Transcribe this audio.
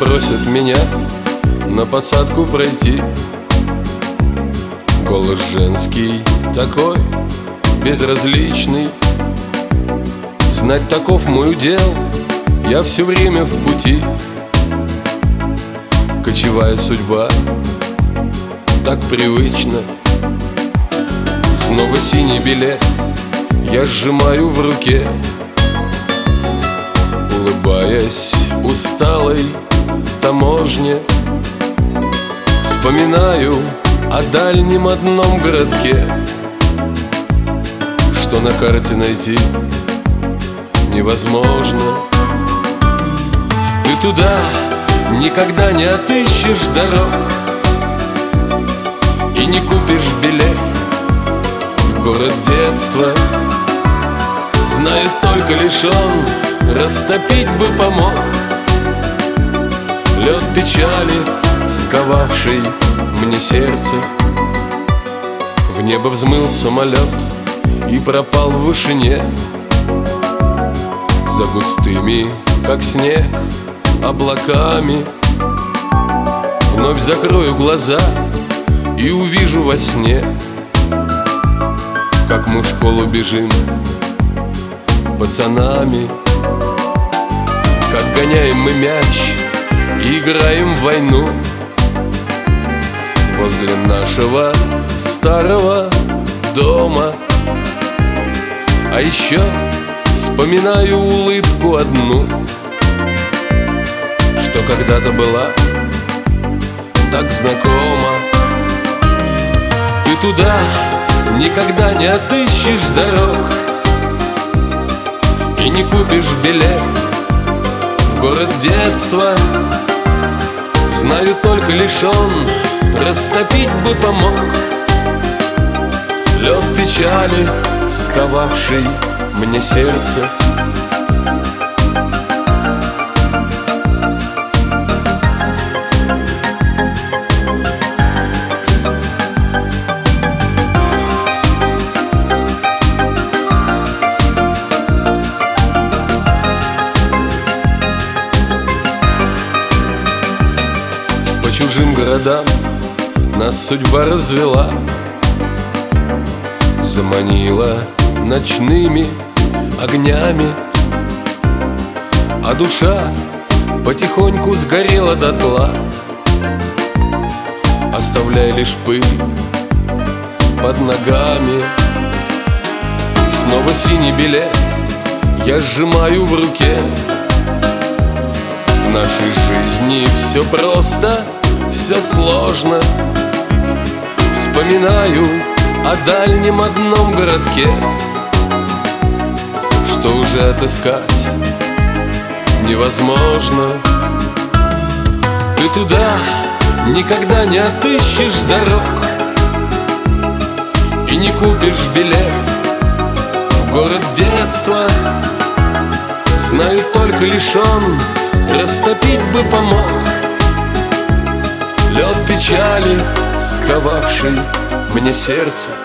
просят меня на посадку пройти. Голос женский такой безразличный. Знать таков мой удел, я все время в пути. Кочевая судьба, так привычно. Снова синий билет я сжимаю в руке, улыбаясь усталой таможне. Вспоминаю о дальнем одном городке, что на карте найти невозможно. Ты туда никогда не отыщешь дорог и не купишь билет в город детства. Знает только лишь он, растопить бы помог лед печали, сковавший мне сердце. В небо взмыл самолет и пропал в вышине. За густыми, как снег, облаками вновь закрою глаза и увижу во сне, как мы в школу бежим пацанами, как гоняем мы мяч и играем в войну возле нашего старого дома. А еще вспоминаю улыбку одну, что когда-то была так знакома. Ты туда никогда не отыщешь дорог и не купишь билет в город детства. Знаю только лишь он, растопить бы помог лед печали, сковавший мне сердце. По чужим городам нас судьба развела, заманила ночными огнями, а душа потихоньку сгорела дотла, оставляя лишь пыль под ногами. Снова синий билет я сжимаю в руке. В нашей жизни все просто, все сложно. Вспоминаю о дальнем одном городке, что уже отыскать невозможно. Ты туда никогда не отыщешь дорог и не купишь билет в город детства. Знаю только лишь он, растопить бы помог лед печали, сковавший мне сердце.